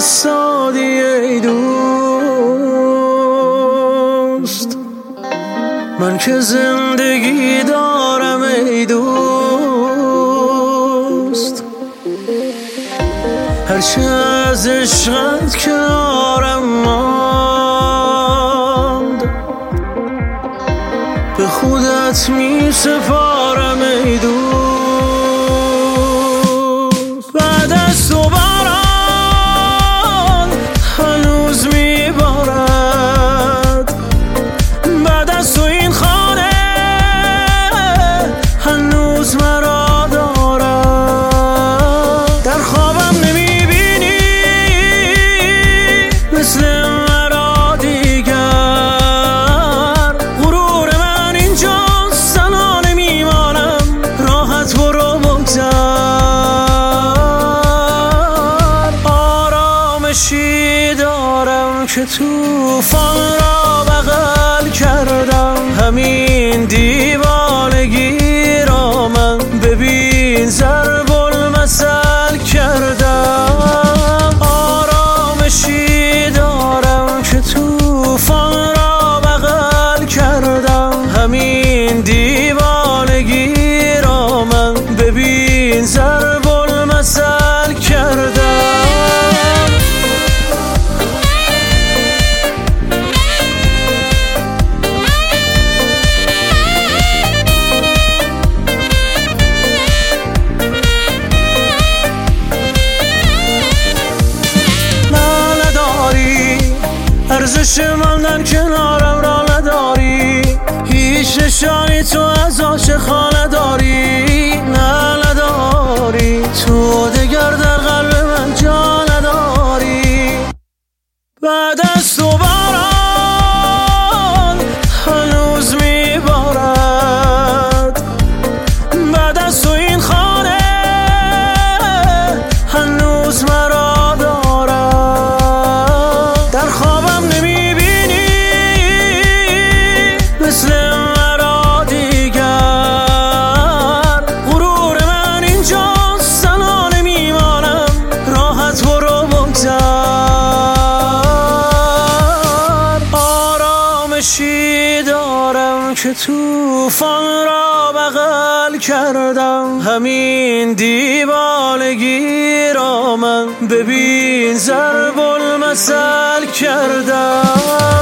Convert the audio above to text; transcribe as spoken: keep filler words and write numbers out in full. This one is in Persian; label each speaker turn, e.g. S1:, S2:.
S1: ایستادی ای دوست، من که زندگی دارم ای دوست، هرچه از عشقت کنارم ماند به خودت می سپارم ای دوست. بعد از تو باران هنوز می بارد، بعد از تو این خانه هنوز مرا دارد. در خوابم نمی بینی مثل مرا دیگر، غرور من اینجاست تنها نمیمانم، راحت برو بگذر. آرامشی دارم که طوفان را بغل کردم، همین دیوانگی را من ببین ضرب المثل کردم. آرامشی دارم که طوفان را بغل کردم، همین دیوانگی را من ببین ضرب المثل کردم. ارزش ماندن کنارم را نداری، هیچ نشانی تو از عاشقان نداری، نه نداری، تو دگر در قلب من جا نداری. بعد از تو باران هنوز می بارد، بعد از تو این خانه هنوز مرا دارد. در خوابم نمی بینی مثل مرا دیگر، غرور من اینجاست تنها نمیمانم، راحت برو بگذر. آرامشی دارم که طوفان را بغل کردم، همین دیوانگی را من ببین ضرب المثل کردم.